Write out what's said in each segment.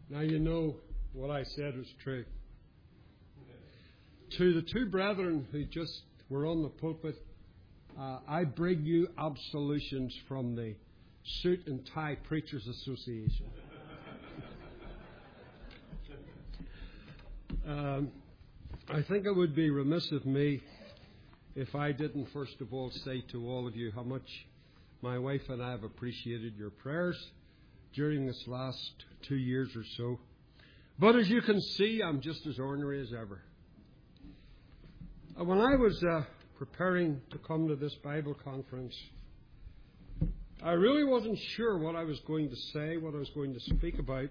Now you know what I said was true. To the two brethren who just were on the pulpit, I bring you absolutions from the Suit and Tie Preachers Association. I think it would be remiss of me if I didn't first of all say to all of you how much my wife and I have appreciated your prayers during this last 2 years or so. But as you can see, I'm just as ornery as ever. When I was preparing to come to this Bible conference, I really wasn't sure what I was going to say, what I was going to speak about.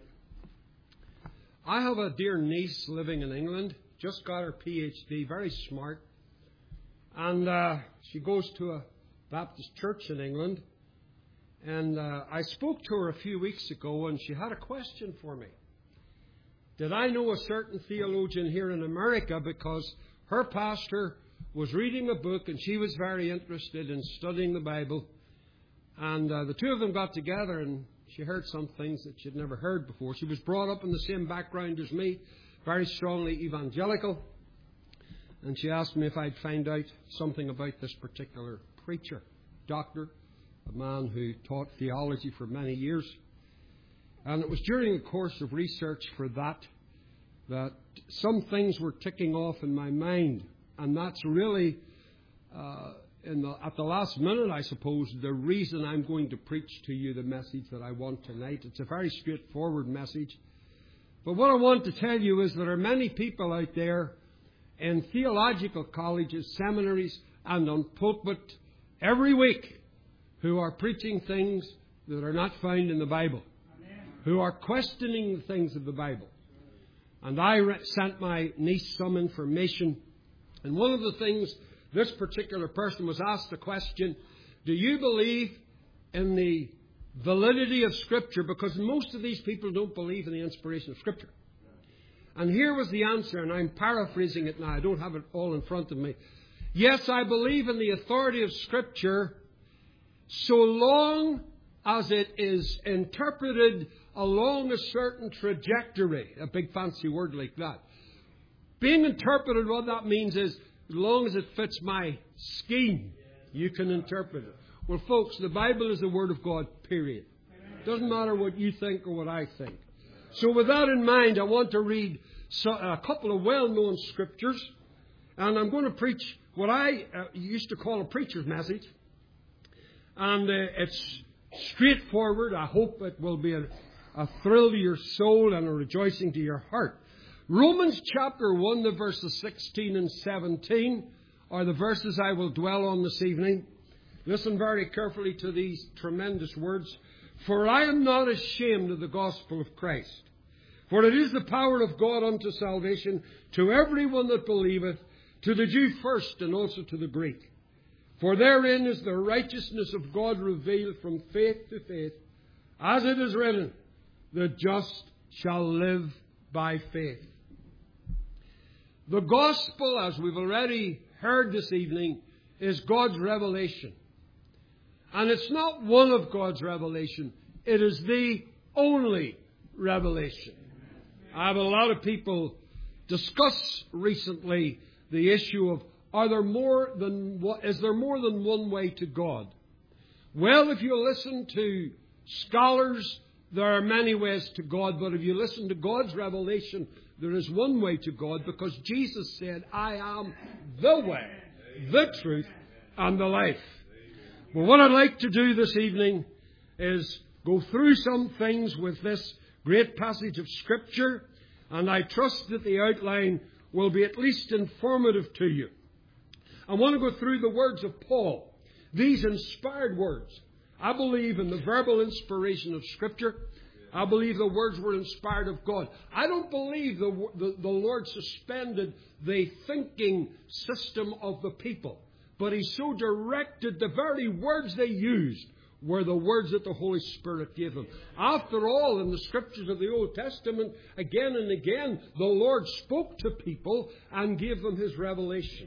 I have a dear niece living in England, just got her PhD, very smart. And she goes to a Baptist church in England. And I spoke to her a few weeks ago, and she had a question for me. Did I know a certain theologian here in America? Because her pastor was reading a book, and she was very interested in studying the Bible. And the two of them got together, and she heard some things that she'd never heard before. She was brought up in the same background as me, very strongly evangelical. And she asked me if I'd find out something about this particular preacher, doctor, a man who taught theology for many years. And it was during the course of research for that some things were ticking off in my mind. And that's really, at the last minute, I suppose, the reason I'm going to preach to you the message that I want tonight. It's a very straightforward message. But what I want to tell you is there are many people out there in theological colleges, seminaries, and on pulpit every week who are preaching things that are not found in the Bible, who are questioning the things of the Bible. And I sent my niece some information. And one of the things, this particular person was asked the question, do you believe in the validity of Scripture? Because most of these people don't believe in the inspiration of Scripture. And here was the answer, and I'm paraphrasing it now. I don't have it all in front of me. Yes, I believe in the authority of Scripture so long as it is interpreted along a certain trajectory. A big fancy word like that. Being interpreted, what that means is, as long as it fits my scheme, you can interpret it. Well, folks, the Bible is the Word of God, period. It doesn't matter what you think or what I think. So with that in mind, I want to read a couple of well-known scriptures. And I'm going to preach what I used to call a preacher's message. And it's straightforward. I hope it will be a thrill to your soul and a rejoicing to your heart. Romans chapter 1, the verses 16 and 17 are the verses I will dwell on this evening. Listen very carefully to these tremendous words. For I am not ashamed of the gospel of Christ. For it is the power of God unto salvation to everyone that believeth, to the Jew first and also to the Greek. For therein is the righteousness of God revealed from faith to faith, as it is written, the just shall live by faith. The gospel, as we've already heard this evening, is God's revelation. And it's not one of God's revelation. It is the only revelation. I have a lot of people discuss recently the issue of is there more than one way to God? Well, if you listen to scholars, there are many ways to God. But if you listen to God's revelation, there is one way to God, because Jesus said, I am the way, the truth, and the life. Well, what I'd like to do this evening is go through some things with this great passage of Scripture, and I trust that the outline will be at least informative to you. I want to go through the words of Paul, these inspired words. I believe in the verbal inspiration of Scripture. I believe the words were inspired of God. I don't believe the Lord suspended the thinking system of the people. But He so directed the very words they used were the words that the Holy Spirit gave them. After all, in the Scriptures of the Old Testament, again and again, the Lord spoke to people and gave them His revelation.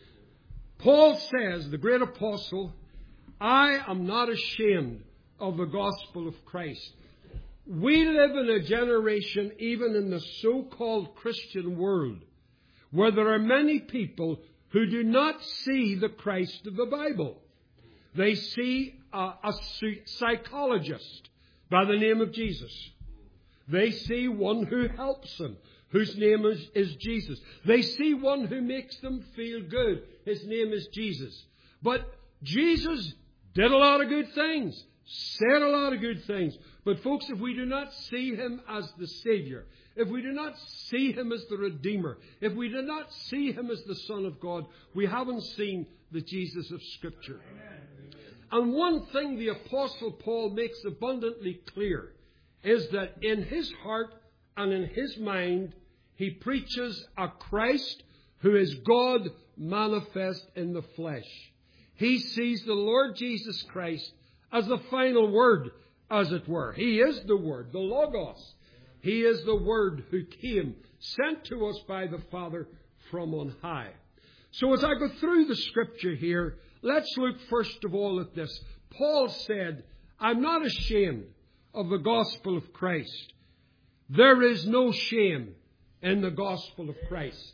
Paul says, the great apostle, I am not ashamed of the gospel of Christ. we live in a generation, even in the so-called Christian world, where there are many people who do not see the Christ of the Bible. They see a psychologist by the name of Jesus. They see one who helps them, whose name is Jesus. They see one who makes them feel good. His name is Jesus. But Jesus did a lot of good things, said a lot of good things. But folks, if we do not see Him as the Savior, if we do not see Him as the Redeemer, if we do not see Him as the Son of God, we haven't seen the Jesus of Scripture. And one thing the Apostle Paul makes abundantly clear is that in his heart and in his mind, he preaches a Christ who is God manifest in the flesh. He sees the Lord Jesus Christ as the final word, as it were. He is the Word, the Logos. He is the Word who came, sent to us by the Father from on high. So as I go through the Scripture here, let's look first of all at this. Paul said, I'm not ashamed of the gospel of Christ. There is no shame in the gospel of Christ.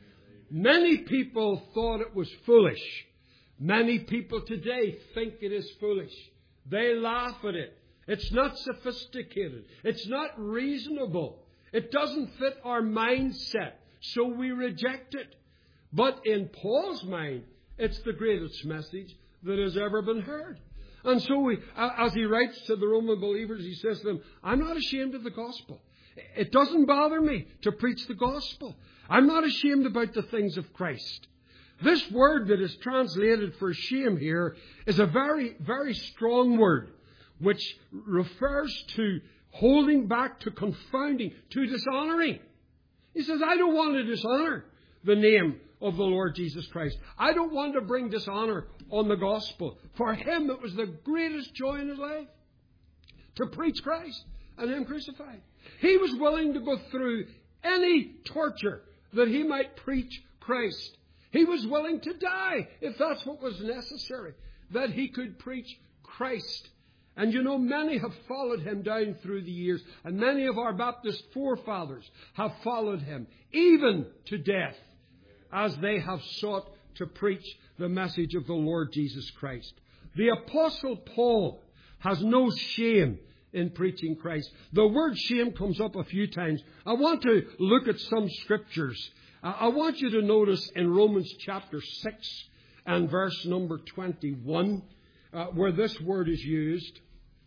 Many people thought it was foolish. Many people today think it is foolish. They laugh at it. It's not sophisticated. It's not reasonable. It doesn't fit our mindset, so we reject it. But in Paul's mind, it's the greatest message that has ever been heard. And so as he writes to the Roman believers, he says to them, I'm not ashamed of the gospel. It doesn't bother me to preach the gospel. I'm not ashamed about the things of Christ. This word that is translated for shame here is a very, very strong word, which refers to holding back, to confounding, to dishonoring. He says, I don't want to dishonor the name of the Lord Jesus Christ. I don't want to bring dishonor on the gospel. For him, it was the greatest joy in his life to preach Christ and him crucified. He was willing to go through any torture that he might preach Christ. He was willing to die, if that's what was necessary, that he could preach Christ. And you know, many have followed him down through the years, and many of our Baptist forefathers have followed him, even to death, as they have sought to preach the message of the Lord Jesus Christ. The Apostle Paul has no shame in preaching Christ. The word shame comes up a few times. I want to look at some scriptures. I want you to notice in Romans chapter 6 and verse number 21, where this word is used.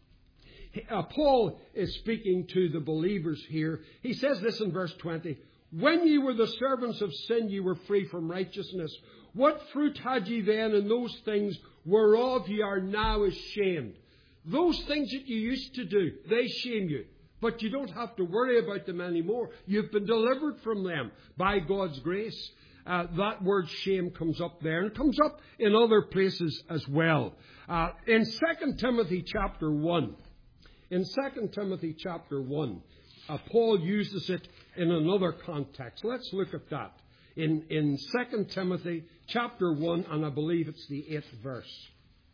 Paul is speaking to the believers here. He says this in verse 20. When ye were the servants of sin, ye were free from righteousness. What fruit had ye then in those things whereof ye are now ashamed? Those things that you used to do, they shame you. But you don't have to worry about them anymore. You've been delivered from them by God's grace. That word shame comes up there, and comes up in other places as well. In 2 Timothy chapter 1, Paul uses it in another context. Let's look at that. In 2 Timothy chapter 1, and I believe it's the 8th verse.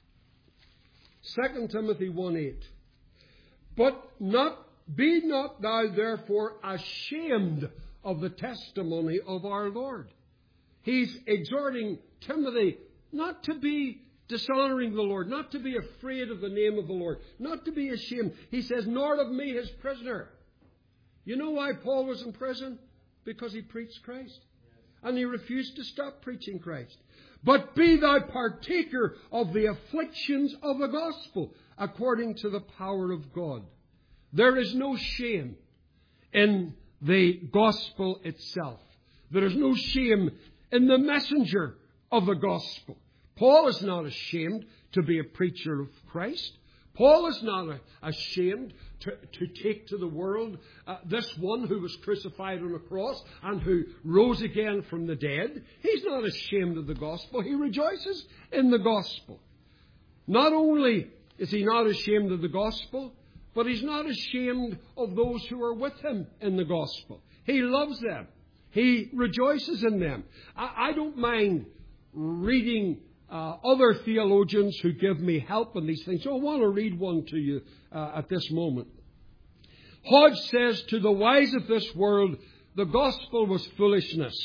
2 Timothy 1:8. But be not thou therefore ashamed of the testimony of our Lord. He's exhorting Timothy not to be dishonoring the Lord, not to be afraid of the name of the Lord, not to be ashamed. He says, nor of me his prisoner. You know why Paul was in prison? Because he preached Christ. And he refused to stop preaching Christ. But be thou partaker of the afflictions of the gospel, according to the power of God. There is no shame in the gospel itself. There is no shame in the messenger of the gospel. Paul is not ashamed to be a preacher of Christ. Paul is not ashamed to take to the world this one who was crucified on a cross and who rose again from the dead. He's not ashamed of the gospel. He rejoices in the gospel. Not only is he not ashamed of the gospel, but he's not ashamed of those who are with him in the gospel. He loves them. He rejoices in them. I don't mind reading other theologians who give me help on these things. So I want to read one to you at this moment. Hodge says, to the wise of this world, the gospel was foolishness.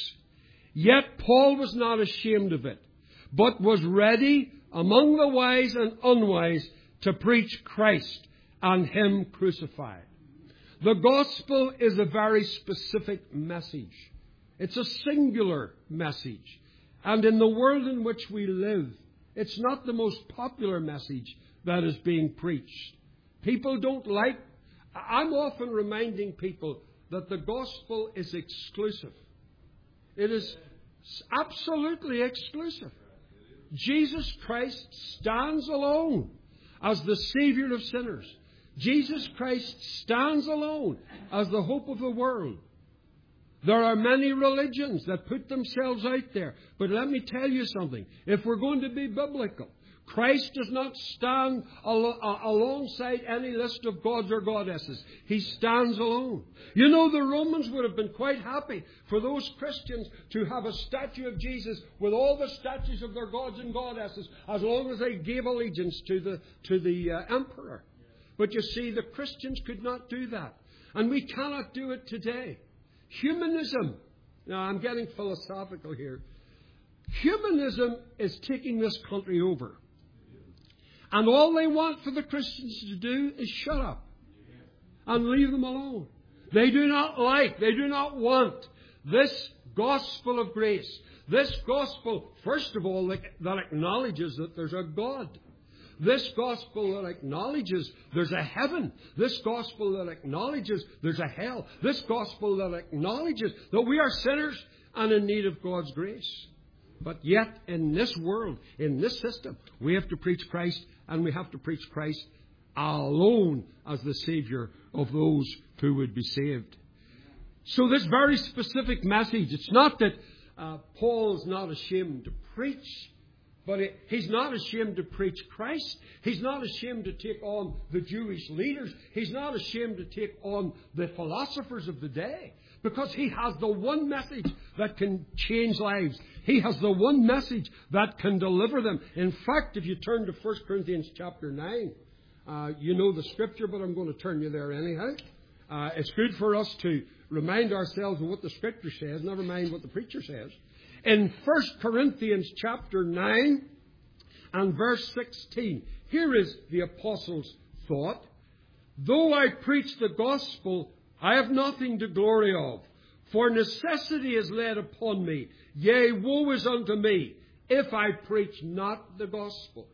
Yet Paul was not ashamed of it, but was ready among the wise and unwise to preach Christ and Him crucified. The gospel is a very specific message. It's a singular message. And in the world in which we live, it's not the most popular message that is being preached. People don't like. I'm often reminding people that the gospel is exclusive. It is absolutely exclusive. Jesus Christ stands alone as the Savior of sinners. Jesus Christ stands alone as the hope of the world. There are many religions that put themselves out there. But let me tell you something. If we're going to be biblical, Christ does not stand alongside any list of gods or goddesses. He stands alone. You know, the Romans would have been quite happy for those Christians to have a statue of Jesus with all the statues of their gods and goddesses, as long as they gave allegiance to the emperor. But you see, the Christians could not do that. And we cannot do it today. Humanism. Now, I'm getting philosophical here. Humanism is taking this country over. And all they want for the Christians to do is shut up and leave them alone. They do not want this gospel of grace. This gospel, first of all, that acknowledges that there's a God. This gospel that acknowledges there's a heaven. This gospel that acknowledges there's a hell. This gospel that acknowledges that we are sinners and in need of God's grace. But yet, in this world, in this system, we have to preach Christ, and we have to preach Christ alone as the Savior of those who would be saved. So this very specific message, it's not that Paul is not ashamed to preach, but he's not ashamed to preach Christ. He's not ashamed to take on the Jewish leaders. He's not ashamed to take on the philosophers of the day. Because he has the one message that can change lives. He has the one message that can deliver them. In fact, if you turn to 1 Corinthians chapter 9, you know the scripture, but I'm going to turn you there anyhow. It's good for us to remind ourselves of what the scripture says, never mind what the preacher says. In 1 Corinthians chapter 9 and verse 16, here is the apostle's thought. Though I preach the gospel, I have nothing to glory of, for necessity is laid upon me. Yea, woe is unto me, if I preach not the gospel.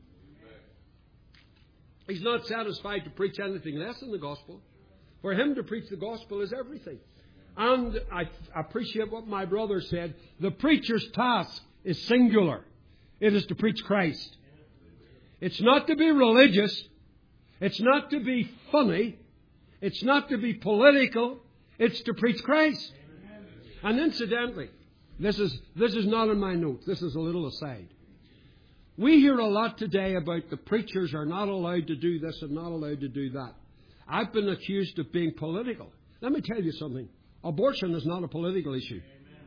He's not satisfied to preach anything less than the gospel. For him to preach the gospel is everything. And I appreciate what my brother said. The preacher's task is singular. It is to preach Christ. It's not to be religious. It's not to be funny. It's not to be political. It's to preach Christ. And incidentally, this is not in my notes. This is a little aside. We hear a lot today about the preachers are not allowed to do this and not allowed to do that. I've been accused of being political. Let me tell you something. Abortion is not a political issue.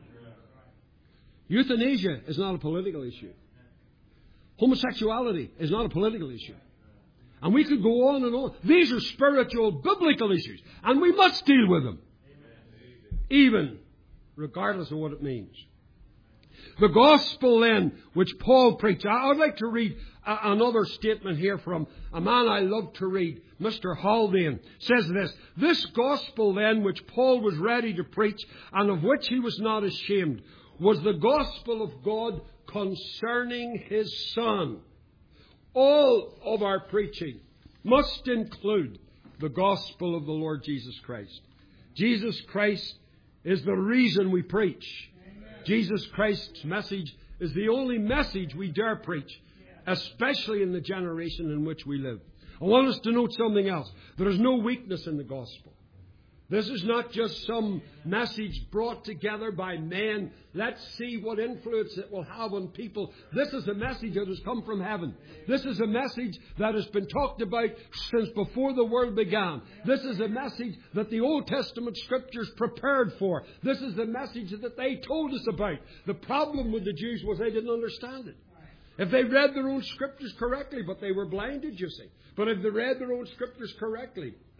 Euthanasia is not a political issue. Homosexuality is not a political issue. And we could go on and on. These are spiritual, biblical issues. And we must deal with them. Even regardless of what it means. The gospel then, which Paul preached. I would like to read another statement here from a man I love to read, Mr. Haldane. Says this: this gospel then, which Paul was ready to preach, and of which he was not ashamed, was the gospel of God concerning His Son. All of our preaching must include the gospel of the Lord Jesus Christ. Jesus Christ is the reason we preach. Amen. Jesus Christ's message is the only message we dare preach, especially in the generation in which we live. I want us to note something else. There is no weakness in the gospel. This is not just some message brought together by men. Let's see what influence it will have on people. This is a message that has come from heaven. This is a message that has been talked about since before the world began. This is a message that the Old Testament Scriptures prepared for. This is the message that they told us about. The problem with the Jews was they didn't understand it. If they read their own Scriptures correctly, but they were blinded, you see. But if they read their own Scriptures correctly,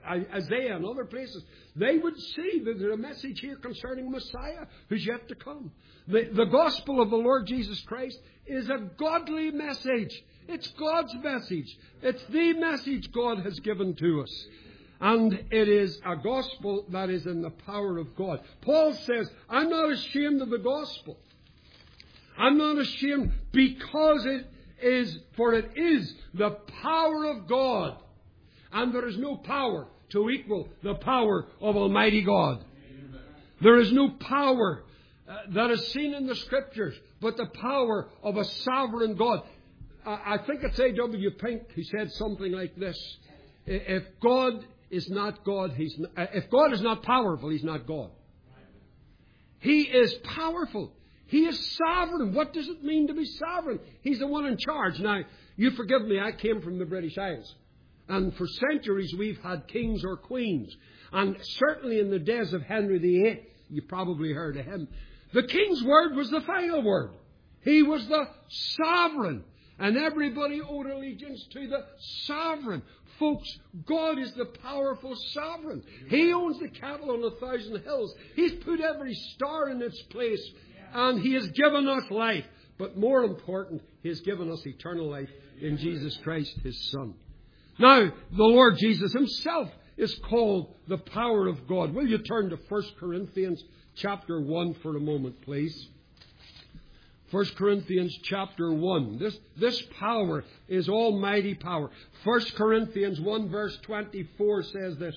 Isaiah and other places, they would see that there's a message here concerning Messiah who's yet to come. The gospel of the Lord Jesus Christ is a godly message. It's God's message. It's the message God has given to us. And it is a gospel that is in the power of God. Paul says, I'm not ashamed of the gospel. I'm not ashamed because for it is the power of God. And there is no power to equal the power of Almighty God. There is no power that is seen in the Scriptures, but the power of a sovereign God. I think it's A.W. Pink who said something like this. If God is not God, if God is not powerful, He's not God. He is powerful. He is sovereign. What does it mean to be sovereign? He's the one in charge. Now, you forgive me, I came from the British Isles. And for centuries we've had kings or queens. And certainly in the days of Henry VIII, you probably heard of him, the king's word was the final word. He was the sovereign. And everybody owed allegiance to the sovereign. Folks, God is the powerful sovereign. He owns the cattle on 1,000 hills. He's put every star in its place. And He has given us life. But more important, He has given us eternal life in Jesus Christ, His Son. Now, the Lord Jesus Himself is called the power of God. Will you turn to 1 Corinthians chapter 1 for a moment, please? 1 Corinthians chapter 1. This power is almighty power. 1 Corinthians 1 verse 24 says this.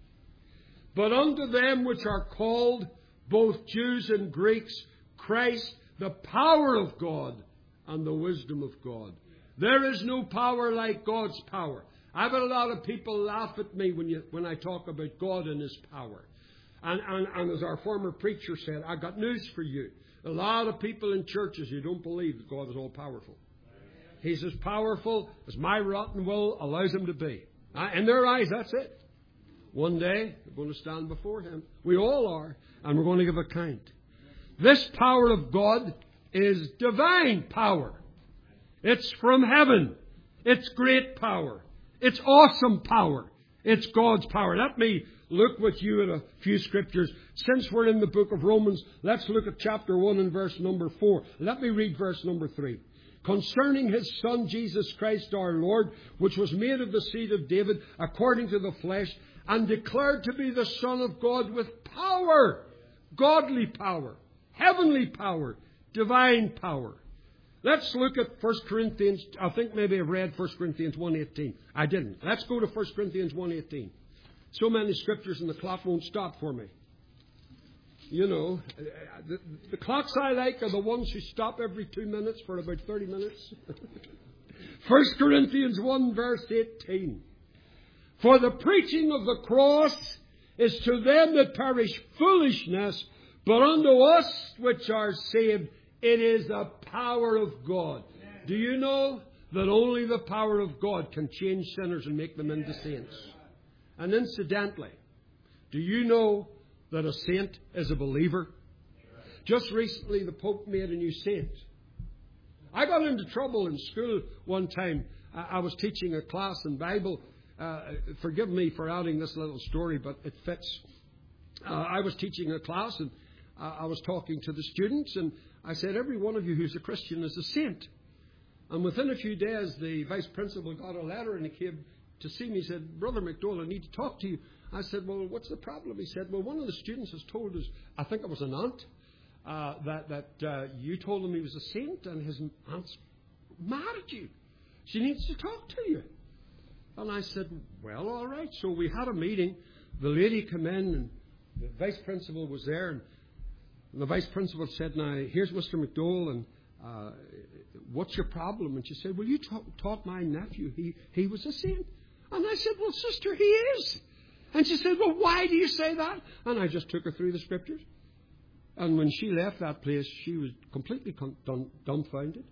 But unto them which are called, both Jews and Greeks, Christ, the power of God and the wisdom of God. There is no power like God's power. I've had a lot of people laugh at me when I talk about God and His power. And as our former preacher said, I got news for you. A lot of people in churches who don't believe that God is all powerful. He's as powerful as my rotten will allows Him to be. In their eyes, that's it. One day, we're going to stand before Him. We all are. And we're going to give account. This power of God is divine power. It's from heaven. It's great power. It's awesome power. It's God's power. Let me look with you at a few scriptures. Since we're in the book of Romans, let's look at chapter 1 and verse number 4. Let me read verse number 3. Concerning His Son, Jesus Christ our Lord, which was made of the seed of David, according to the flesh, and declared to be the Son of God with power, godly power, heavenly power, divine power. Let's look at 1 Corinthians. I think maybe I've read 1 Corinthians 1:18. I didn't. Let's go to 1 Corinthians 1:18. So many scriptures and the clock won't stop for me. You know, the clocks I like are the ones who stop every 2 minutes for about 30 minutes. 1 Corinthians 1 verse 18. For the preaching of the cross is to them that perish foolishness, but unto us which are saved, it is the power of God. Do you know that only the power of God can change sinners and make them into saints? And incidentally, do you know that a saint is a believer? Just recently, the Pope made a new saint. I got into trouble in school one time. I was teaching a class in Bible. Forgive me for adding this little story, but it fits. I was teaching a class, and I was talking to the students, and I said, every one of you who's a Christian is a saint. And within a few days, the vice principal got a letter, and he came to see me. He said, Brother McDowell, I need to talk to you. I said, well, what's the problem? He said, well, one of the students has told us, I think it was an aunt, that you told him he was a saint, and his aunt's mad at you. She needs to talk to you. And I said, well, all right. So we had a meeting. The lady came in, and the vice principal was there, and the vice principal said, now, here's Mr. McDowell, and what's your problem? And she said, well, you taught my nephew he was a saint. And I said, well, sister, he is. And she said, well, why do you say that? And I just took her through the scriptures. And when she left that place, she was completely dumbfounded.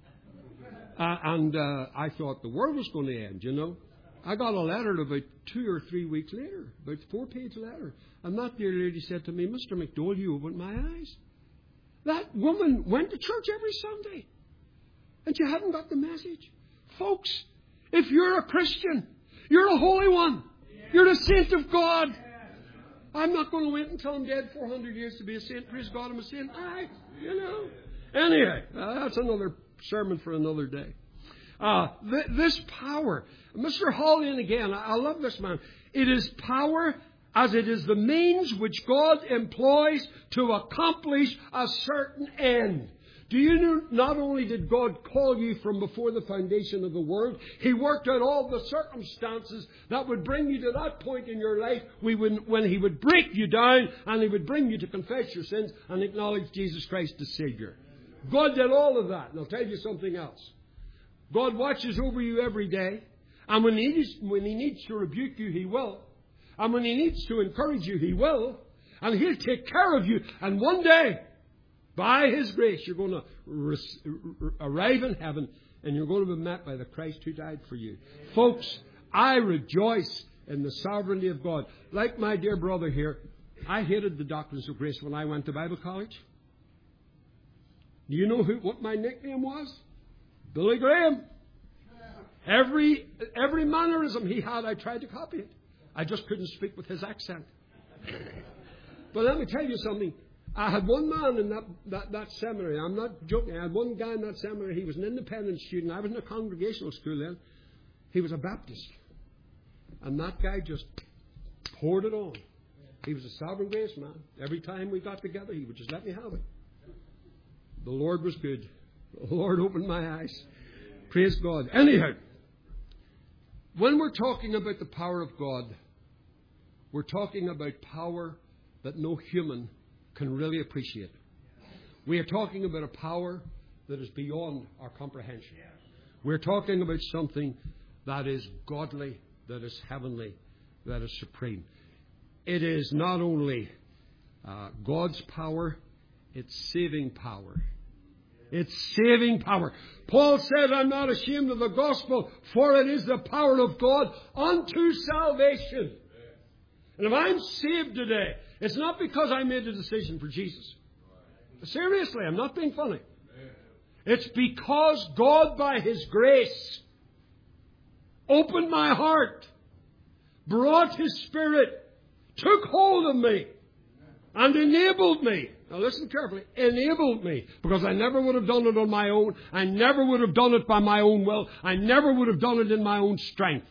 And I thought the world was going to end, you know. I got a letter about 2 or 3 weeks later, about a 4-page letter. And that dear lady said to me, Mr. McDowell, you opened my eyes. That woman went to church every Sunday. And she hadn't got the message. Folks, if you're a Christian, you're a holy one. Yeah. You're a saint of God. I'm not going to wait until I'm dead 400 years to be a saint. Praise God, I'm a saint. Anyway, that's another sermon for another day. This power. Mr. Hawley, again, I love this man. It is power as it is the means which God employs to accomplish a certain end. Do you know, not only did God call you from before the foundation of the world, He worked out all the circumstances that would bring you to that point in your life when He would break you down and He would bring you to confess your sins and acknowledge Jesus Christ as Savior. God did all of that. And I'll tell you something else. God watches over you every day. And when He needs to rebuke you, He will. And when He needs to encourage you, He will. And He'll take care of you. And one day, by His grace, you're going to arrive in heaven and you're going to be met by the Christ who died for you. Folks, I rejoice in the sovereignty of God. Like my dear brother here, I hated the doctrines of grace when I went to Bible college. Do you know what my nickname was? Billy Graham. Every mannerism he had, I tried to copy it. I just couldn't speak with his accent. But let me tell you something. I had one man in that seminary. I'm not joking. I had one guy in that seminary. He was an independent student. I was in a congregational school then. He was a Baptist. And that guy just poured it on. He was a sovereign grace man. Every time we got together, he would just let me have it. The Lord was good. The Lord opened my eyes. Praise God. Anyhow, when we're talking about the power of God, we're talking about power that no human can really appreciate. We are talking about a power that is beyond our comprehension. We're talking about something that is godly, that is heavenly, that is supreme. It is not only God's power, it's saving power. It's saving power. Paul said, I'm not ashamed of the gospel, for it is the power of God unto salvation. And if I'm saved today, it's not because I made a decision for Jesus. Seriously, I'm not being funny. It's because God, by His grace, opened my heart, brought His Spirit, took hold of me, and enabled me. Now listen carefully. Enabled me. Because I never would have done it on my own. I never would have done it by my own will. I never would have done it in my own strength.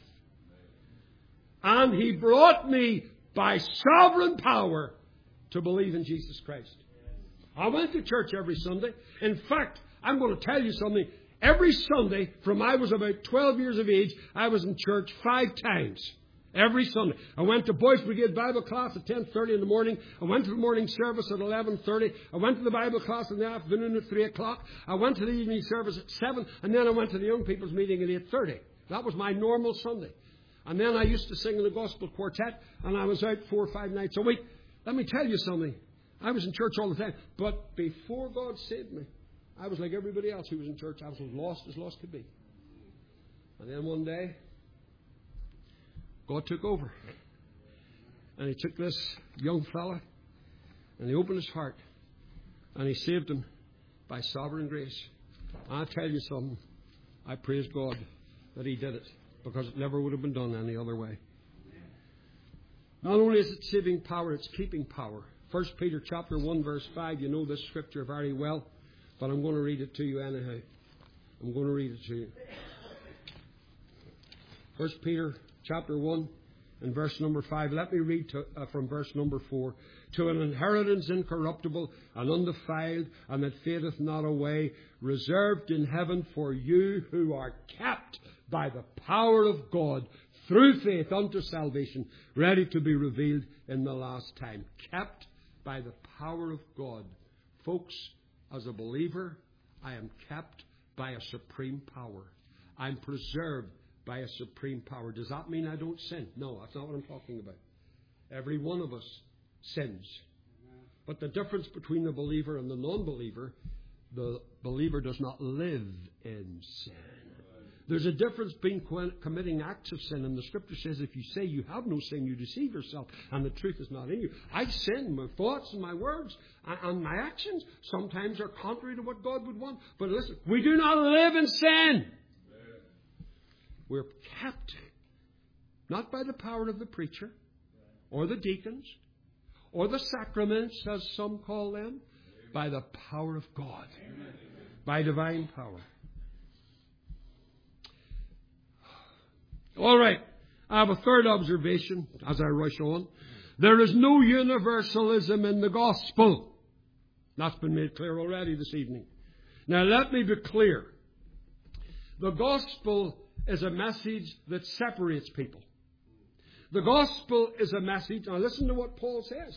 And He brought me by sovereign power to believe in Jesus Christ. I went to church every Sunday. In fact, I'm going to tell you something. Every Sunday, from I was about 12 years of age, I was in church 5 times. Every Sunday. I went to Boys Brigade Bible class at 10:30 in the morning. I went to the morning service at 11:30. I went to the Bible class in the afternoon at 3 o'clock. I went to the evening service at 7. And then I went to the young people's meeting at 8:30. That was my normal Sunday. And then I used to sing in the gospel quartet. And I was out 4 or 5 nights a week. Let me tell you something. I was in church all the time. But before God saved me, I was like everybody else who was in church. I was as lost could be. And then one day, God took over. And He took this young fella and He opened his heart and He saved him by sovereign grace. I'll tell you something. I praise God that He did it, because it never would have been done any other way. Not only is it saving power, it's keeping power. 1 Peter chapter 1 verse 5. You know this scripture very well, but I'm going to read it to you anyhow. I'm going to read it to you. 1 Peter chapter 1 and verse number 5. Let me read from verse number 4. To an inheritance incorruptible and undefiled, and that fadeth not away, reserved in heaven for you who are kept by the power of God through faith unto salvation, ready to be revealed in the last time. Kept by the power of God. Folks, as a believer, I am kept by a supreme power. I'm preserved by a supreme power. Does that mean I don't sin? No, that's not what I'm talking about. Every one of us sins. But the difference between the believer and the non-believer, the believer does not live in sin. There's a difference between committing acts of sin, and the Scripture says if you say you have no sin, you deceive yourself, and the truth is not in you. I sin. My thoughts and my words and my actions sometimes are contrary to what God would want. But listen, we do not live in sin. We're kept Not by the power of the preacher, or the deacons, or the sacraments, as some call them, by the power of God, by divine power. All right, I have a third observation as I rush on. There is no universalism in the gospel. That's been made clear already this evening. Now let me be clear. The gospel is a message that separates people. The gospel is a message, now listen to what Paul says.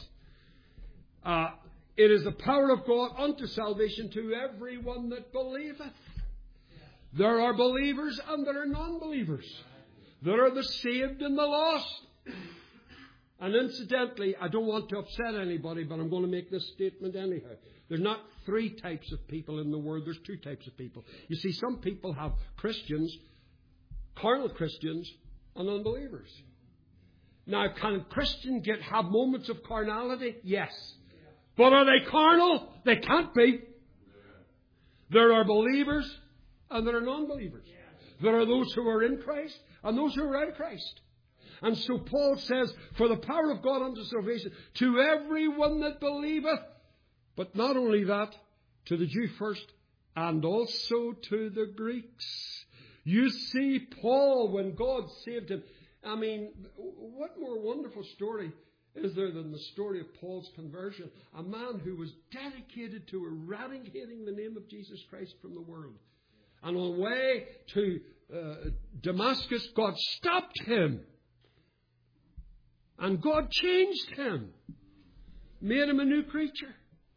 It is the power of God unto salvation to everyone that believeth. There are believers and there are non-believers. There are the saved and the lost. And incidentally, I don't want to upset anybody, but I'm going to make this statement anyhow. There's not 3 types of people in the world. There's 2 types of people. You see, some people have Christians, carnal Christians, and unbelievers. Now, can a Christian have moments of carnality? Yes. But are they carnal? They can't be. There are believers and there are non-believers. There are those who are in Christ and those who are out of Christ. And so Paul says, for the power of God unto salvation, to everyone that believeth. But not only that, to the Jew first, and also to the Greeks. You see, Paul, when God saved him, I mean, what more wonderful story is there than the story of Paul's conversion? A man who was dedicated to eradicating the name of Jesus Christ from the world. And on the way to Damascus, God stopped him. And God changed him. Made him a new creature.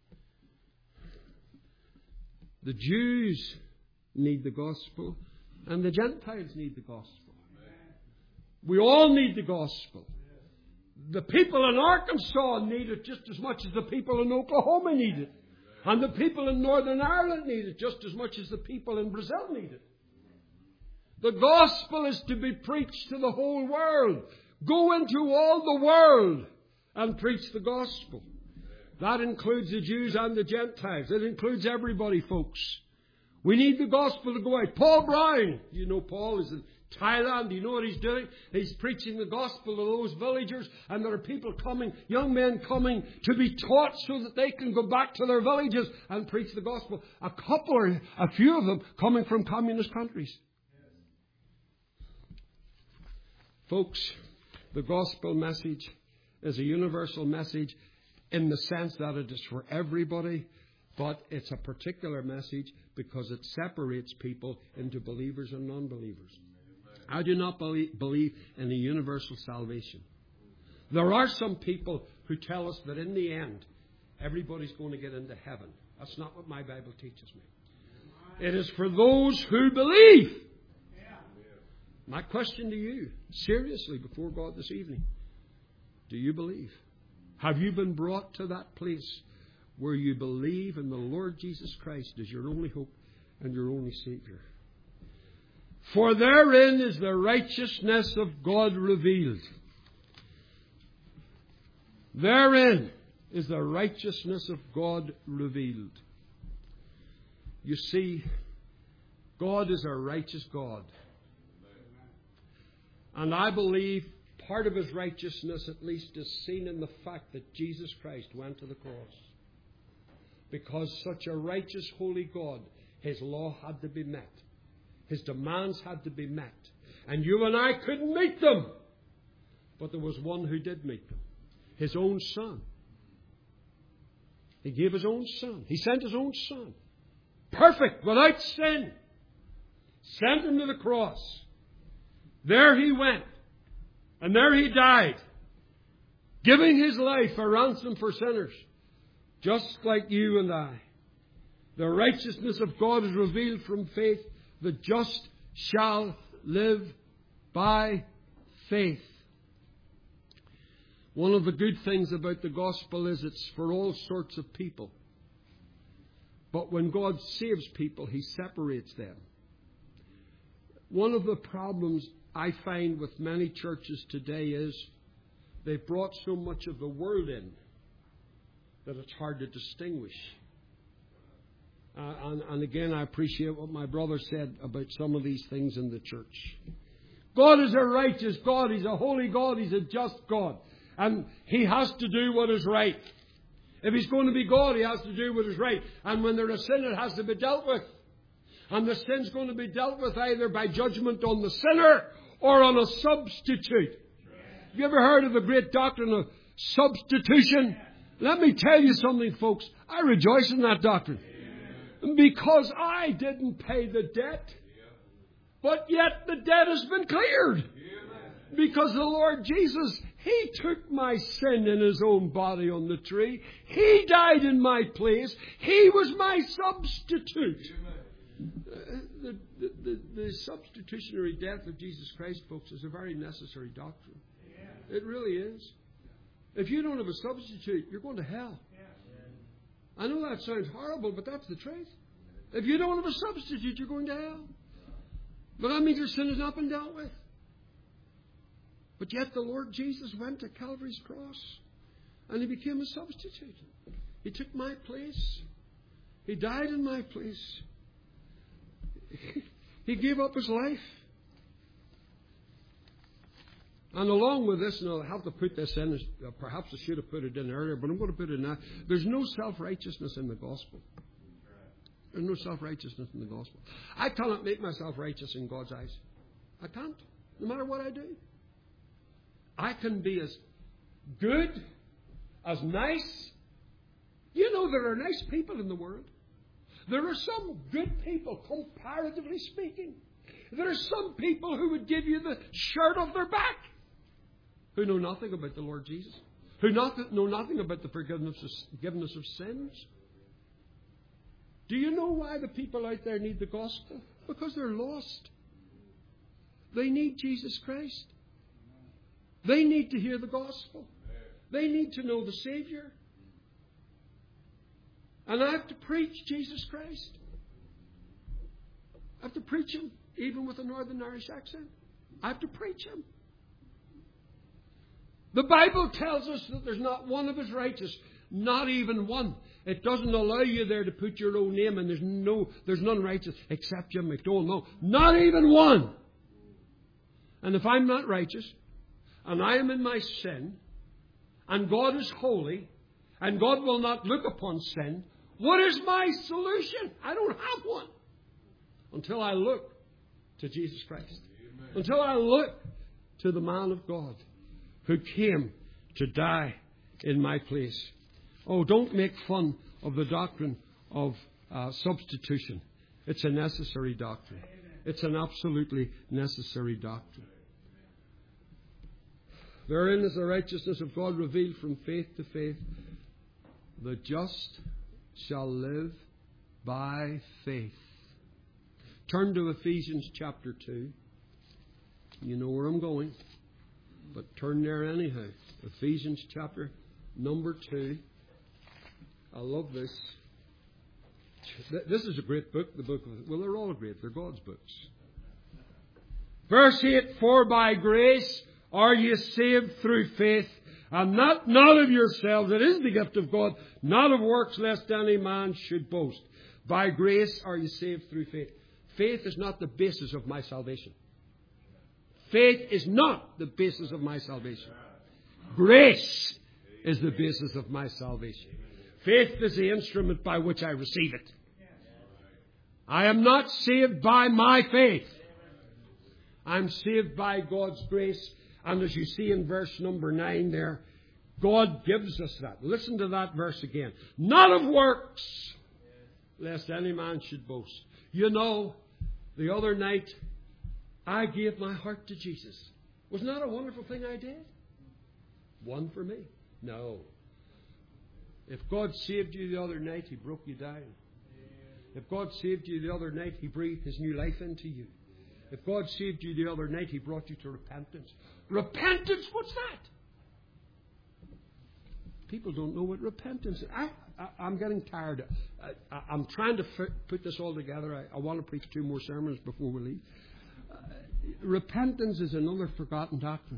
The Jews need the gospel. And the Gentiles need the gospel. We all need the gospel. The people in Arkansas need it just as much as the people in Oklahoma need it. And the people in Northern Ireland need it just as much as the people in Brazil need it. The gospel is to be preached to the whole world. Go into all the world and preach the gospel. That includes the Jews and the Gentiles. It includes everybody, folks. We need the gospel to go out. Paul Brown, you know Paul is in Thailand. You know what he's doing? He's preaching the gospel to those villagers, and there are people coming, young men coming to be taught so that they can go back to their villages and preach the gospel. A few of them coming from communist countries. Folks, the gospel message is a universal message in the sense that it is for everybody, but it's a particular message because it separates people into believers and non-believers. I do not believe in a universal salvation. There are some people who tell us that in the end, everybody's going to get into heaven. That's not what my Bible teaches me. It is for those who believe. My question to you, seriously, before God this evening, do you believe? Have you been brought to that place where you believe in the Lord Jesus Christ as your only hope and your only Savior? For therein is the righteousness of God revealed. Therein is the righteousness of God revealed. You see, God is a righteous God. And I believe part of His righteousness at least is seen in the fact that Jesus Christ went to the cross. Because such a righteous, holy God, His law had to be met. His demands had to be met. And you and I couldn't meet them. But there was one who did meet them. His own Son. He gave His own Son. He sent His own Son. Perfect, without sin. Sent Him to the cross. There He went. And there He died. Giving His life a ransom for sinners. Just like you and I. The righteousness of God is revealed from faith. The just shall live by faith. One of the good things about the gospel is it's for all sorts of people. But when God saves people, He separates them. One of the problems I find with many churches today is they've brought so much of the world in that it's hard to distinguish. And again, I appreciate what my brother said about some of these things in the church. God is a righteous God. He's a holy God. He's a just God. And He has to do what is right. If He's going to be God, He has to do what is right. And when there's a sin, it has to be dealt with. And the sin's going to be dealt with either by judgment on the sinner or on a substitute. Have you ever heard of the great doctrine of substitution? Let me tell you something, folks. I rejoice in that doctrine. Because I didn't pay the debt. But yet the debt has been cleared. Because the Lord Jesus, He took my sin in His own body on the tree. He died in my place. He was my substitute. The substitutionary death of Jesus Christ, folks, is a very necessary doctrine. It really is. If you don't have a substitute, you're going to hell. I know that sounds horrible, but that's the truth. If you don't have a substitute, you're going to hell. But that means your sin has not been dealt with. But yet the Lord Jesus went to Calvary's cross and He became a substitute. He took my place. He died in my place. He gave up His life. And along with this, and I'll have to put this in, perhaps I should have put it in earlier, but I'm going to put it in now. There's no self-righteousness in the gospel. There's no self-righteousness in the gospel. I cannot make myself righteous in God's eyes. I can't, no matter what I do. I can be as good, as nice. You know, there are nice people in the world. There are some good people, comparatively speaking. There are some people who would give you the shirt off their back, who know nothing about the Lord Jesus, who know nothing about the forgiveness of sins. Do you know why the people out there need the gospel? Because they're lost. They need Jesus Christ. They need to hear the gospel. They need to know the Savior. And I have to preach Jesus Christ. I have to preach Him, even with a Northern Irish accent. I have to preach Him. The Bible tells us that there's not one of us righteous, not even one. It doesn't allow you there to put your own name, and there's none righteous except Jim McDowell. No, not even one. And if I'm not righteous, and I am in my sin, and God is holy, and God will not look upon sin, what is my solution? I don't have one. Until I look to Jesus Christ. Amen. Until I look to the man of God who came to die in my place. Oh, don't make fun of the doctrine of substitution. It's a necessary doctrine. It's an absolutely necessary doctrine. Therein is the righteousness of God revealed from faith to faith. The just shall live by faith. Turn to Ephesians chapter 2. You know where I'm going, but turn there anyhow. Ephesians chapter number 2. I love this. This is a great book. Well, they're all great. They're God's books. Verse 8, for by grace are ye saved through faith, and not of yourselves. It is the gift of God, not of works, lest any man should boast. By grace are you saved through faith. Faith is not the basis of my salvation. Faith is not the basis of my salvation. Grace is the basis of my salvation. Faith is the instrument by which I receive it. I am not saved by my faith. I'm saved by God's grace. And as you see in verse number 9 there, God gives us that. Listen to that verse again. Not of works, lest any man should boast. You know, the other night, I gave my heart to Jesus. Wasn't that a wonderful thing I did? One for me? No. If God saved you the other night, He broke you down. If God saved you the other night, He breathed His new life into you. If God saved you the other night, He brought you to repentance. Repentance? What's that? People don't know what repentance is. I'm getting tired. I'm trying to put this all together. I want to preach 2 more sermons before we leave. Repentance is another forgotten doctrine.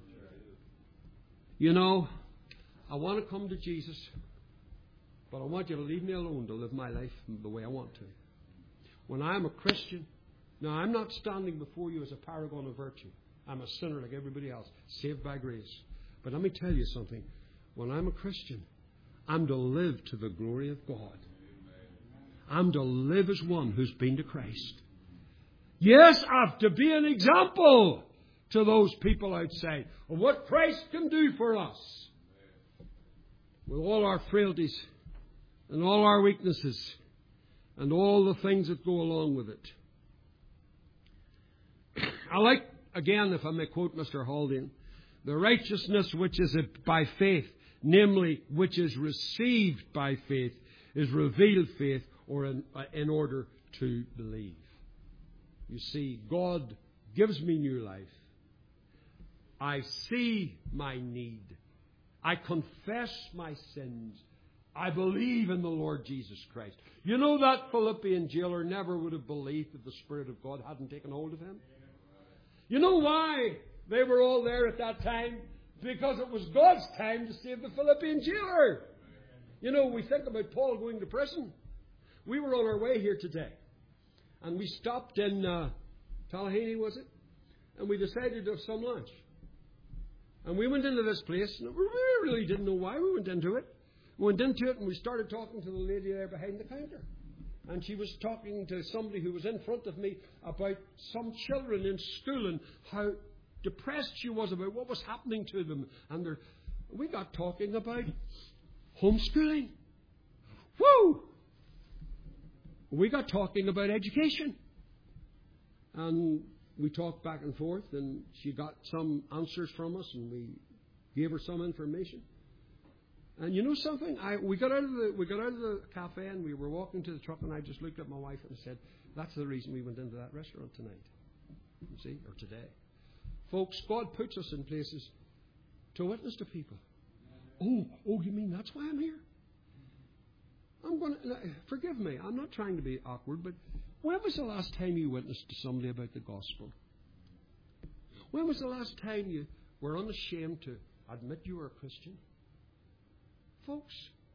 You know, I want to come to Jesus, but I want you to leave me alone to live my life the way I want to. When I'm a Christian, now I'm not standing before you as a paragon of virtue. I'm a sinner like everybody else, saved by grace. But let me tell you something. When I'm a Christian, I'm to live to the glory of God. I'm to live as one who's been to Christ. Yes, I have to be an example to those people outside of what Christ can do for us. With all our frailties and all our weaknesses and all the things that go along with it. I like, again, if I may quote Mr. Haldane, the righteousness which is by faith, namely, which is received by faith, is revealed faith, or in order to believe. You see, God gives me new life. I see my need. I confess my sins. I believe in the Lord Jesus Christ. You know that Philippian jailer never would have believed that the Spirit of God hadn't taken hold of him? You know why they were all there at that time? Because it was God's time to save the Philippian jailer. You know, we think about Paul going to prison. We were on our way here today. And we stopped in Tallahassee, was it? And we decided to have some lunch. And we went into this place, and we really didn't know why we went into it. We went into it, and we started talking to the lady there behind the counter. And she was talking to somebody who was in front of me about some children in school and how depressed she was about what was happening to them. And we got talking about homeschooling. Woo! We got talking about education. And we talked back and forth, and she got some answers from us, and we gave her some information. And you know something? We got out of the cafe, and we were walking to the truck, and I just looked at my wife and said, "That's the reason we went into that restaurant tonight." You see, or today. Folks, God puts us in places to witness to people. Oh, you mean that's why I'm here? Forgive me, I'm not trying to be awkward, but when was the last time you witnessed to somebody about the gospel? When was the last time you were unashamed to admit you were a Christian? Folks,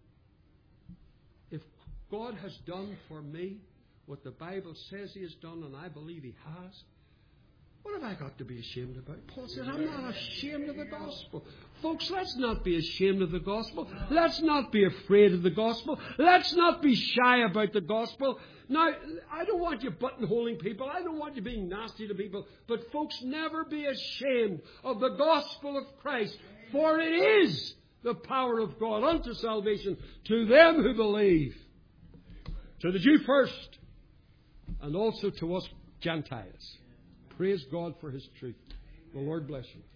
if God has done for me what the Bible says He has done, and I believe He has, what have I got to be ashamed about? Paul says, I'm not ashamed of the gospel. Folks, let's not be ashamed of the gospel. Let's not be afraid of the gospel. Let's not be shy about the gospel. Now, I don't want you buttonholing people. I don't want you being nasty to people. But folks, never be ashamed of the gospel of Christ. For it is the power of God unto salvation to them who believe. To the Jew first, and also to us Gentiles. Praise God for His truth. The Lord bless you.